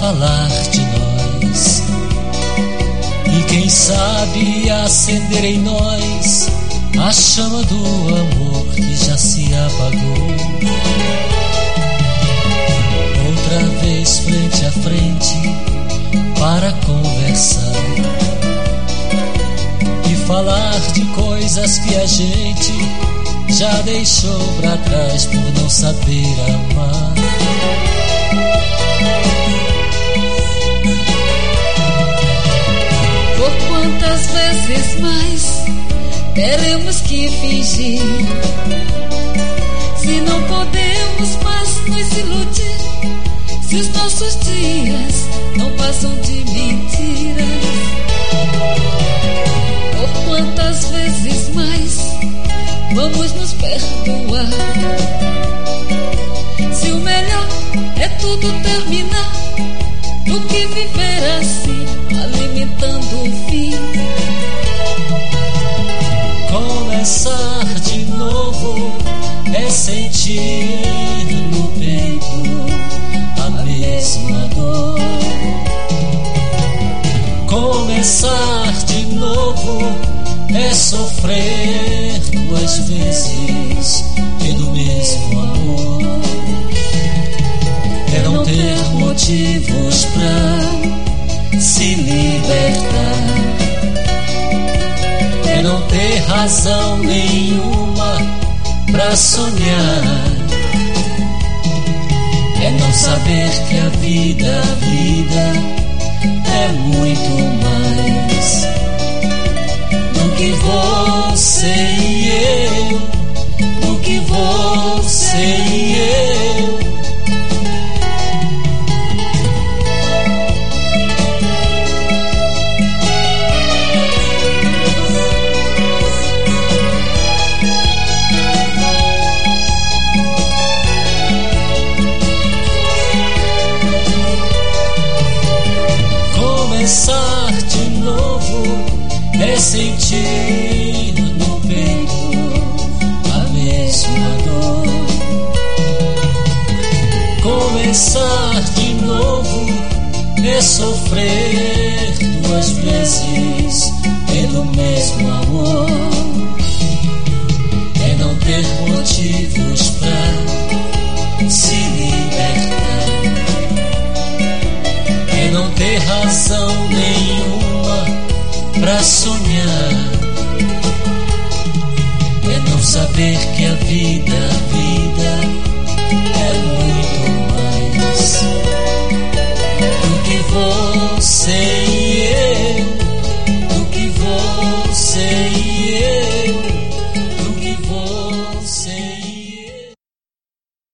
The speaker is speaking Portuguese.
falar de nós. E quem sabe acender em nós a chama do amor que já se apagou. Outra vez frente a frente para conversar e falar de coisas que a gente já deixou pra trás por não saber amar. Por quantas vezes mais teremos que fingir, se não podemos mais nos iludir, se os nossos dias não passam de mentiras? Por quantas vezes mais vamos nos perdoar, se o melhor é tudo terminar do que viver assim, alimentando o fim? Começar de novo é sentir no peito a mesma dor. Começar de novo é sofrer duas vezes pelo mesmo amor. É não ter motivos pra se libertar. É não ter razão nenhuma pra sonhar. É não saber que a vida é muito mais do que você e eu, do que você e eu. Começar de novo é sentir no peito a mesma dor. Começar de novo é sofrer duas vezes pelo mesmo amor. É não ter motivos pra se libertar. É não ter razão nenhuma pra sonhar. É não saber que a vida é muito mais do que você e eu, do que você e eu.